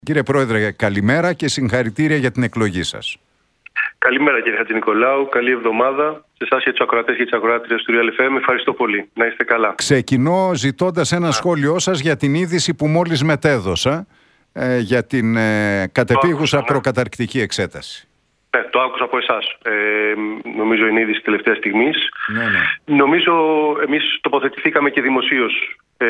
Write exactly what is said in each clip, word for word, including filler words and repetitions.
Κύριε Πρόεδρε, καλημέρα και συγχαρητήρια για την εκλογή σας. Καλημέρα κύριε Χατζηνικολάου, καλή εβδομάδα σε εσάς και τους ακροατές και τις ακροάτριες του Real εφ εμ. Ευχαριστώ πολύ. Να είστε καλά. Ξεκινώ ζητώντας ένα Α. σχόλιο σας για την είδηση που μόλις μετέδωσα ε, για την ε, κατεπίγουσα άκουσα, προκαταρκτική εξέταση. Ναι, το άκουσα από εσάς. Ε, νομίζω είναι είδηση τελευταίας στιγμής. Ναι, ναι. Νομίζω εμείς τοποθετηθήκαμε και δημοσίως ε,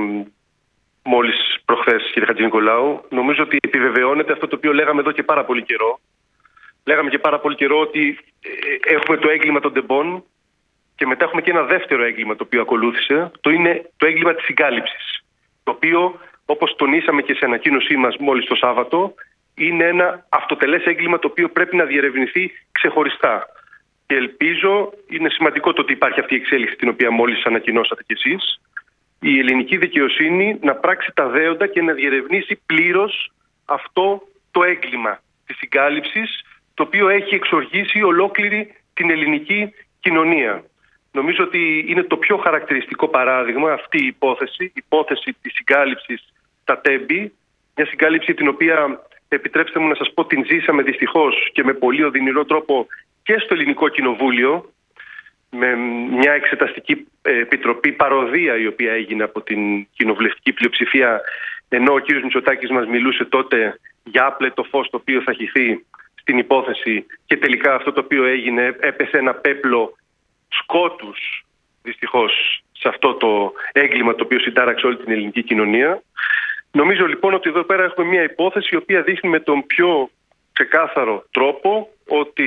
μόλις προχθές κύριε Χατζηνικολάου. Νομίζω ότι επιβεβαιώνεται αυτό το οποίο λέγαμε εδώ και πάρα πολύ καιρό. Λέγαμε και πάρα πολύ καιρό ότι έχουμε το έγκλημα των τεμπών και μετά έχουμε και ένα δεύτερο έγκλημα το οποίο ακολούθησε. Το είναι το έγκλημα της συγκάλυψης. Το οποίο, όπως τονίσαμε και σε ανακοίνωσή μας μόλις το Σάββατο, είναι ένα αυτοτελές έγκλημα το οποίο πρέπει να διερευνηθεί ξεχωριστά. Και ελπίζω, είναι σημαντικό το ότι υπάρχει αυτή η εξέλιξη την οποία μόλις ανακοινώσατε κι εσείς, η ελληνική δικαιοσύνη να πράξει τα δέοντα και να διερευνήσει πλήρως αυτό το έγκλημα της συγκάλυψης, το οποίο έχει εξοργήσει ολόκληρη την ελληνική κοινωνία. Νομίζω ότι είναι το πιο χαρακτηριστικό παράδειγμα αυτή η υπόθεση, η υπόθεση της συγκάλυψης στα Τέμπη, μια συγκάλυψη την οποία, επιτρέψτε μου να σας πω, την ζήσαμε δυστυχώς και με πολύ οδυνηρό τρόπο και στο Ελληνικό Κοινοβούλιο, με μια εξεταστική επιτροπή παροδία η οποία έγινε από την κοινοβουλευτική πλειοψηφία, ενώ ο κ. Μητσοτάκης μας μιλούσε τότε για άπλετο φως το οποίο θα χυθεί στην υπόθεση και τελικά αυτό το οποίο έγινε έπεσε ένα πέπλο σκότους δυστυχώς σε αυτό το έγκλημα το οποίο συντάραξε όλη την ελληνική κοινωνία. Νομίζω λοιπόν ότι εδώ πέρα έχουμε μια υπόθεση η οποία δείχνει με τον πιο ξεκάθαρο τρόπο ότι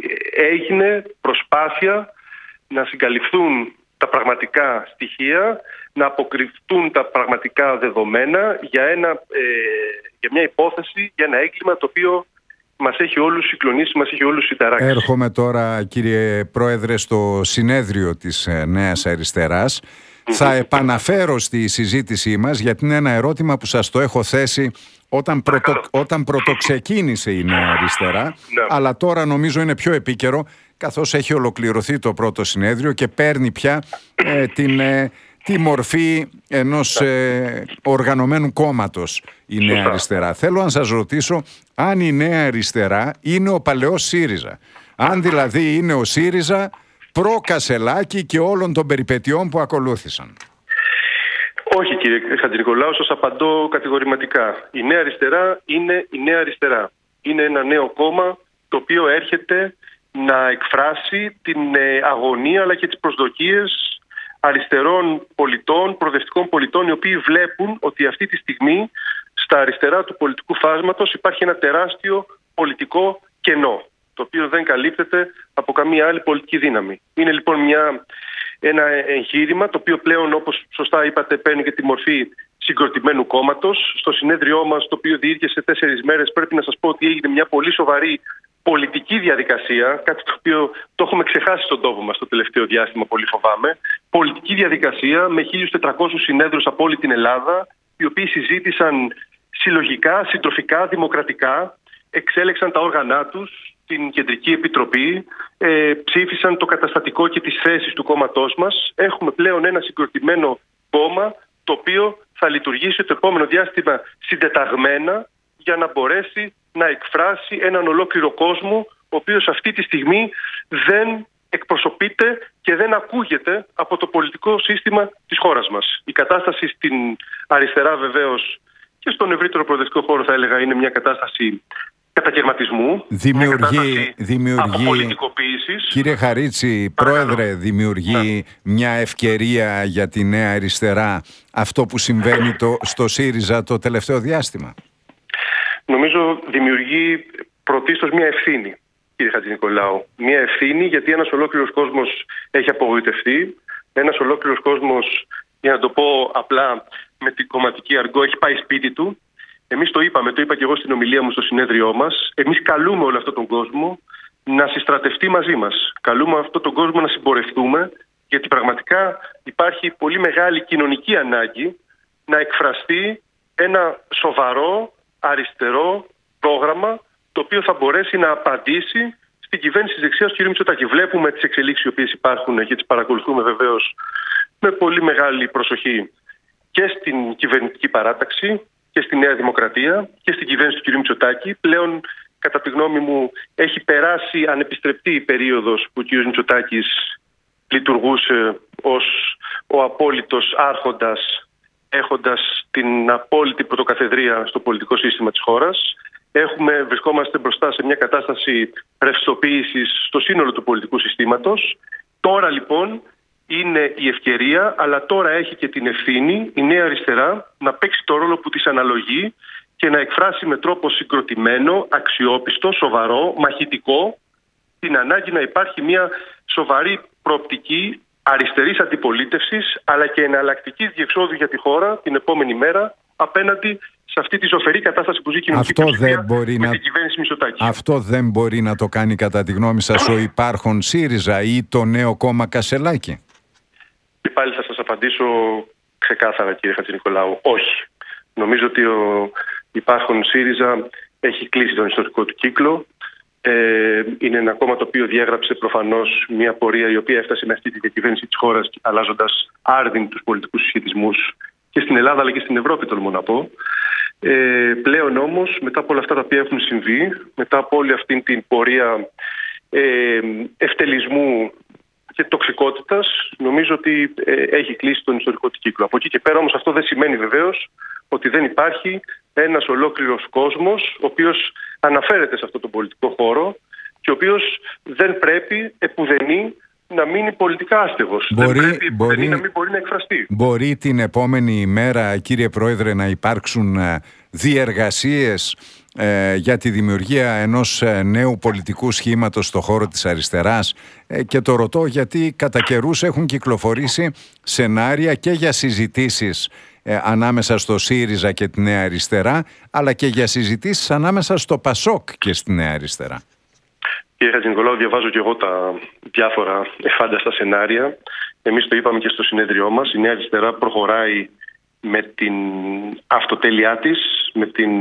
έγινε προσπάθεια να συγκαλυφθούν τα πραγματικά στοιχεία, να αποκρυφτούν τα πραγματικά δεδομένα για, ένα, ε, για μια υπόθεση, για ένα έγκλημα το οποίο μας έχει όλους συγκλονίσει, μας έχει όλους συνταράξει. Έρχομαι τώρα, κύριε Πρόεδρε, στο συνέδριο της Νέας Αριστεράς. Mm-hmm. Θα επαναφέρω στη συζήτησή μας, γιατί είναι ένα ερώτημα που σας το έχω θέσει όταν, πρωτο, όταν πρωτοξεκίνησε η Νέα Αριστερά, ναι. αλλά τώρα νομίζω είναι πιο επίκαιρο, καθώς έχει ολοκληρωθεί το πρώτο συνέδριο και παίρνει πια ε, την... Ε, τη μορφή ενός ε, οργανωμένου κόμματος η Νέα Σωστά. Αριστερά. Θέλω να σας ρωτήσω αν η Νέα Αριστερά είναι ο παλαιός ΣΥΡΙΖΑ. Αν δηλαδή είναι ο ΣΥΡΙΖΑ προ-Κασελάκη και όλων των περιπετειών που ακολούθησαν. Όχι κύριε Χατζηνικολάου, σας απαντώ κατηγορηματικά. Η Νέα Αριστερά είναι η Νέα Αριστερά. Είναι ένα νέο κόμμα το οποίο έρχεται να εκφράσει την αγωνία αλλά και τις προσδοκίες αριστερών πολιτών, προοδευτικών πολιτών, οι οποίοι βλέπουν ότι αυτή τη στιγμή στα αριστερά του πολιτικού φάσματος υπάρχει ένα τεράστιο πολιτικό κενό, το οποίο δεν καλύπτεται από καμία άλλη πολιτική δύναμη. Είναι λοιπόν μια, ένα εγχείρημα το οποίο πλέον, όπως σωστά είπατε, παίρνει και τη μορφή συγκροτημένου κόμματος. Στο συνέδριό μας, το οποίο διήρκεσε τέσσερις μέρες, πρέπει να σας πω ότι έγινε μια πολύ σοβαρή πολιτική διαδικασία, κάτι το οποίο το έχουμε ξεχάσει στον τόπο μας το τελευταίο διάστημα, πολύ φοβάμαι. Πολιτική διαδικασία με χίλιους τετρακόσιους συνέδρους από όλη την Ελλάδα, οι οποίοι συζήτησαν συλλογικά, συντροφικά, δημοκρατικά, εξέλεξαν τα όργανά τους, την Κεντρική Επιτροπή, ε, ψήφισαν το καταστατικό και τις θέσεις του κόμματός μας. Έχουμε πλέον ένα συγκροτημένο κόμμα, το οποίο θα λειτουργήσει το επόμενο διάστημα συντεταγμένα για να μπορέσει να εκφράσει έναν ολόκληρο κόσμο, ο οποίος αυτή τη στιγμή δεν εκπροσωπείται και δεν ακούγεται από το πολιτικό σύστημα της χώρας μας. Η κατάσταση στην αριστερά βεβαίως και στον ευρύτερο προοδευτικό χώρο θα έλεγα είναι μια κατάσταση κατακαιρματισμού, δημιουργεί, δημιουργεί αποπολιτικοποίησης. Κύριε Χαρίτση, Πρόεδρε, δημιουργεί yeah. μια ευκαιρία για τη Νέα Αριστερά αυτό που συμβαίνει το, στο ΣΥΡΙΖΑ το τελευταίο διάστημα? Νομίζω δημιουργεί πρωτίστως μια ευθύνη, κύριε Χατζηνικολάου. Μια ευθύνη γιατί ένας ολόκληρος κόσμος έχει απογοητευτεί. Ένας ολόκληρος κόσμος, για να το πω απλά με την κομματική αργό, έχει πάει σπίτι του. Εμείς το είπαμε, το είπα και εγώ στην ομιλία μου στο συνέδριό μας. Εμείς καλούμε όλο αυτόν τον κόσμο να συστρατευτεί μαζί μας. Καλούμε αυτόν τον κόσμο να συμπορευτούμε, γιατί πραγματικά υπάρχει πολύ μεγάλη κοινωνική ανάγκη να εκφραστεί ένα σοβαρό αριστερό πρόγραμμα το οποίο θα μπορέσει να απαντήσει στην κυβέρνηση της δεξιάς του κ. Μητσοτάκη. Βλέπουμε τις εξελίξεις οι οποίες υπάρχουν και τις παρακολουθούμε βεβαίως με πολύ μεγάλη προσοχή και στην κυβερνητική παράταξη και στη Νέα Δημοκρατία και στην κυβέρνηση του κ. Μητσοτάκη. Πλέον, κατά τη γνώμη μου, έχει περάσει ανεπιστρεπτή η περίοδος που ο κ. Μητσοτάκης λειτουργούσε ως ο απόλυτος άρχοντας, έχοντας την απόλυτη πρωτοκαθεδρία στο πολιτικό σύστημα της χώρας. Έχουμε, βρισκόμαστε μπροστά σε μια κατάσταση ρευστοποίησης στο σύνολο του πολιτικού συστήματος. Τώρα λοιπόν είναι η ευκαιρία, αλλά τώρα έχει και την ευθύνη η Νέα Αριστερά να παίξει το ρόλο που της αναλογεί και να εκφράσει με τρόπο συγκροτημένο, αξιόπιστο, σοβαρό, μαχητικό την ανάγκη να υπάρχει μια σοβαρή προοπτική αριστερής αντιπολίτευσης, αλλά και εναλλακτικής διεξόδου για τη χώρα την επόμενη μέρα απέναντι σε αυτή τη ζωφερή κατάσταση που ζει η κοινωνική πλειοψηφία με να... την κυβέρνηση Μητσοτάκη. Αυτό δεν μπορεί να το κάνει κατά τη γνώμη σας ο υπάρχον ΣΥΡΙΖΑ ή το νέο κόμμα Κασσελάκη? Και πάλι θα σας απαντήσω ξεκάθαρα, κύριε Χατζηνικολάου, όχι. Νομίζω ότι ο υπάρχον ΣΥΡΙΖΑ έχει κλείσει τον ιστορικό του κύκλο. Ε, είναι ένα κόμμα το οποίο διέγραψε προφανώς μια πορεία η οποία έφτασε με αυτή τη διακυβέρνηση της χώρας, αλλάζοντας άρδιν τους πολιτικούς συσχετισμούς και στην Ελλάδα αλλά και στην Ευρώπη, τολμώ να πω. Ε, πλέον όμως, μετά από όλα αυτά τα οποία έχουν συμβεί, μετά από όλη αυτή την πορεία ε, ευτελισμού και τοξικότητας, νομίζω ότι ε, έχει κλείσει τον ιστορικό του κύκλο. Από εκεί και πέρα όμως αυτό δεν σημαίνει βεβαίως ότι δεν υπάρχει ένας ολόκληρος κόσμος ο οποίος αναφέρεται σε αυτό τον πολιτικό χώρο και ο οποίος δεν πρέπει επουδενή να μείνει πολιτικά άστεγος. Μπορεί, δεν πρέπει μπορεί, να μην μπορεί να εκφραστεί. Μπορεί την επόμενη μέρα, κύριε Πρόεδρε, να υπάρξουν διεργασίες ε, για τη δημιουργία ενός νέου πολιτικού σχήματος στο χώρο της αριστεράς? Ε, και το ρωτώ γιατί κατά καιρούς έχουν κυκλοφορήσει σενάρια και για συζητήσεις ε, ανάμεσα στο ΣΥΡΙΖΑ και τη Νέα Αριστερά, αλλά και για συζητήσεις ανάμεσα στο ΠΑΣΟΚ και στη Νέα Αριστερά. Κύριε Χατζηνικολάου, διαβάζω και εγώ τα διάφορα εφάνταστα σενάρια. Εμείς το είπαμε και στο συνέδριό μας. Η Νέα Αριστερά προχωράει με την αυτοτέλειά της, με την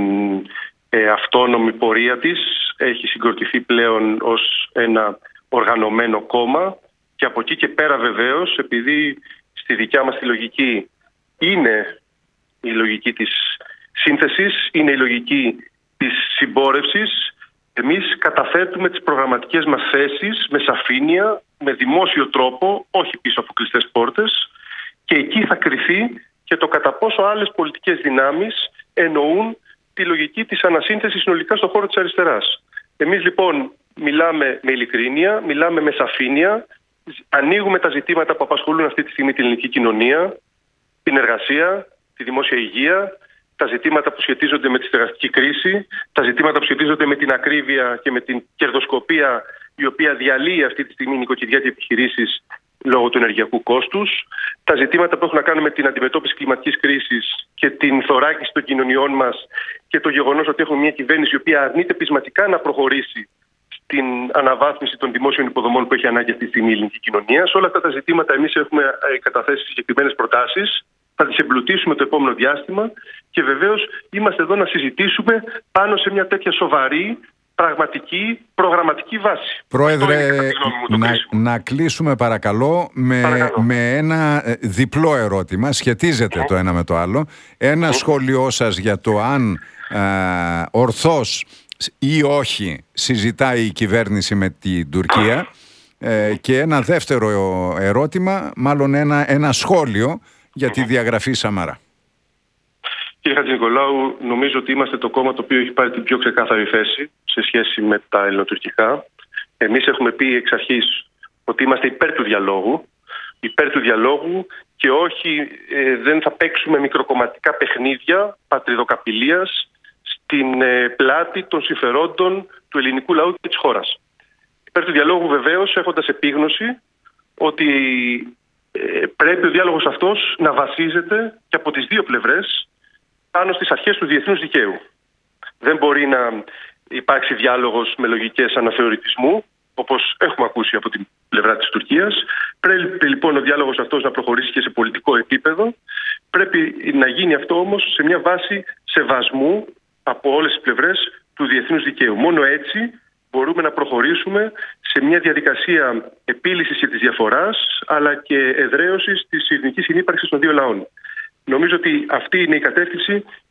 ε, αυτόνομη πορεία της. Έχει συγκροτηθεί πλέον ως ένα οργανωμένο κόμμα και από εκεί και πέρα βεβαίως, επειδή στη δικιά μας τη λογική είναι η λογική της σύνθεσης, είναι η λογική της συμπόρευσης, εμείς καταθέτουμε τις προγραμματικές μας θέσεις με σαφήνεια, με δημόσιο τρόπο, όχι πίσω από κλειστές πόρτες, και εκεί θα κριθεί και το κατά πόσο άλλες πολιτικές δυνάμεις εννοούν τη λογική της ανασύνθεσης συνολικά στον χώρο της αριστεράς. Εμείς λοιπόν μιλάμε με ειλικρίνεια, μιλάμε με σαφήνεια, ανοίγουμε τα ζητήματα που απασχολούν αυτή τη στιγμή την ελληνική κοινωνία, την εργασία, τη δημόσια υγεία, τα ζητήματα που σχετίζονται με τη στεγαστική κρίση, τα ζητήματα που σχετίζονται με την ακρίβεια και με την κερδοσκοπία η οποία διαλύει αυτή τη στιγμή νοικοκυριά και επιχειρήσεις λόγω του ενεργειακού κόστους, τα ζητήματα που έχουν να κάνουν με την αντιμετώπιση κλιματικής κρίσης και την θωράκιση των κοινωνιών μας και το γεγονός ότι έχουμε μια κυβέρνηση η οποία αρνείται πεισματικά να προχωρήσει στην αναβάθμιση των δημόσιων υποδομών που έχει ανάγκη αυτή τη στιγμή η ελληνική κοινωνία. Σε όλα αυτά τα ζητήματα εμείς έχουμε καταθέσει συγκεκριμένες προτάσεις. Θα τις εμπλουτίσουμε το επόμενο διάστημα και βεβαίως είμαστε εδώ να συζητήσουμε πάνω σε μια τέτοια σοβαρή, πραγματική, προγραμματική βάση. Πρόεδρε, να, να κλείσουμε παρακαλώ με, παρακαλώ με ένα διπλό ερώτημα. Σχετίζεται mm. το ένα με το άλλο. Ένα mm. σχόλιο σας για το αν α, ορθώς ή όχι συζητάει η κυβέρνηση με την Τουρκία ε, και ένα δεύτερο ερώτημα, μάλλον ένα, ένα σχόλιο για τη διαγραφή Σαμαρά. Κύριε Χατζηνικολάου, νομίζω ότι είμαστε το κόμμα το οποίο έχει πάρει την πιο ξεκάθαρη θέση σε σχέση με τα ελληνοτουρκικά. Εμείς έχουμε πει εξ αρχής ότι είμαστε υπέρ του διαλόγου, υπέρ του διαλόγου και όχι ε, δεν θα παίξουμε μικροκομματικά παιχνίδια πατριδοκαπηλείας στην ε, πλάτη των συμφερόντων του ελληνικού λαού και της χώρας. Υπέρ του διαλόγου βεβαίως έχοντας επίγνωση ότι ε, πρέπει ο διάλογος αυτός να βασίζεται και από τις δύο πλευρές πάνω στις αρχές του διεθνούς δικαίου. Δεν μπορεί να υπάρξει διάλογος με λογικές αναθεωρητισμού, όπως έχουμε ακούσει από την πλευρά της Τουρκίας. Πρέπει λοιπόν ο διάλογος αυτός να προχωρήσει και σε πολιτικό επίπεδο. Πρέπει να γίνει αυτό όμως σε μια βάση σεβασμού από όλες τις πλευρές του διεθνούς δικαίου. Μόνο έτσι μπορούμε να προχωρήσουμε σε μια διαδικασία επίλυσης της διαφοράς, αλλά και εδραίωσης της ειρηνικής συνύπαρξης των δύο λαών. Νομίζω ότι αυτή είναι η κατεύθυνση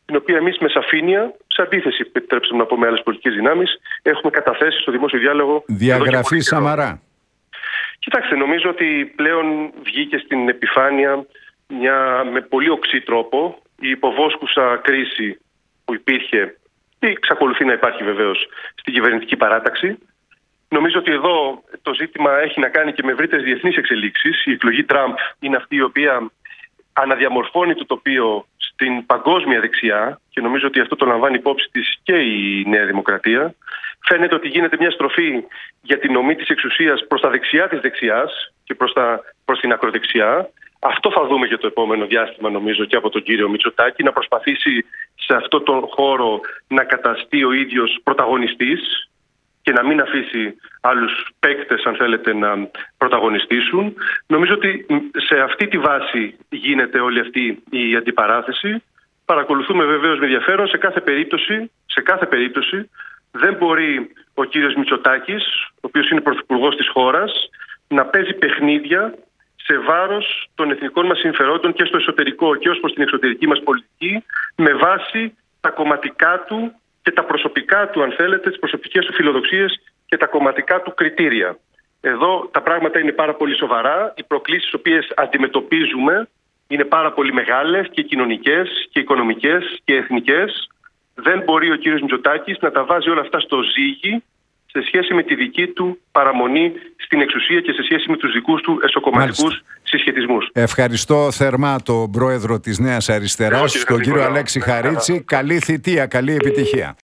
την οποία εμείς με σαφήνεια, σε αντίθεση, επιτρέψτε μου να πω, με άλλες πολιτικές δυνάμεις, έχουμε καταθέσει στο δημόσιο διάλογο. Διαγραφή Σαμαρά. Κοιτάξτε, νομίζω ότι πλέον βγήκε στην επιφάνεια μια, με πολύ οξύ τρόπο η υποβόσκουσα κρίση που υπήρχε και εξακολουθεί να υπάρχει βεβαίως στην κυβερνητική παράταξη. Νομίζω ότι εδώ το ζήτημα έχει να κάνει και με ευρύτερες διεθνείς εξελίξεις. Η εκλογή Τραμπ είναι αυτή η οποία αναδιαμορφώνει το τοπίο στην παγκόσμια δεξιά και νομίζω ότι αυτό το λαμβάνει υπόψη της και η Νέα Δημοκρατία. Φαίνεται ότι γίνεται μια στροφή για την ομή της εξουσίας προς τα δεξιά της δεξιάς και προς, τα, προς την ακροδεξιά. Αυτό θα δούμε και το επόμενο διάστημα, νομίζω, και από τον κύριο Μητσοτάκη, να προσπαθήσει σε αυτό τον χώρο να καταστεί ο ίδιος πρωταγωνιστής και να μην αφήσει άλλους παίκτες, αν θέλετε, να πρωταγωνιστήσουν. Νομίζω ότι σε αυτή τη βάση γίνεται όλη αυτή η αντιπαράθεση. Παρακολουθούμε βεβαίως με ενδιαφέρον. Σε κάθε περίπτωση, σε κάθε περίπτωση δεν μπορεί ο κύριος Μητσοτάκης, ο οποίος είναι πρωθυπουργός της χώρας, να παίζει παιχνίδια σε βάρος των εθνικών μας συμφερόντων και στο εσωτερικό και ως προς την εξωτερική μας πολιτική, με βάση τα κομματικά του και τα προσωπικά του, αν θέλετε, τις προσωπικές του φιλοδοξίες και τα κομματικά του κριτήρια. Εδώ τα πράγματα είναι πάρα πολύ σοβαρά. Οι προκλήσεις τις οποίες αντιμετωπίζουμε είναι πάρα πολύ μεγάλες και κοινωνικές και οικονομικές και εθνικές. Δεν μπορεί ο κύριος Μητσοτάκης να τα βάζει όλα αυτά στο ζύγι σε σχέση με τη δική του παραμονή στην εξουσία και σε σχέση με τους δικούς του εσωκομματικούς συσχετισμούς. Ευχαριστώ θερμά τον πρόεδρο της Νέας Αριστεράς, τον κύριο Αλέξη Χαρίτση. Καλή θητεία, καλή επιτυχία.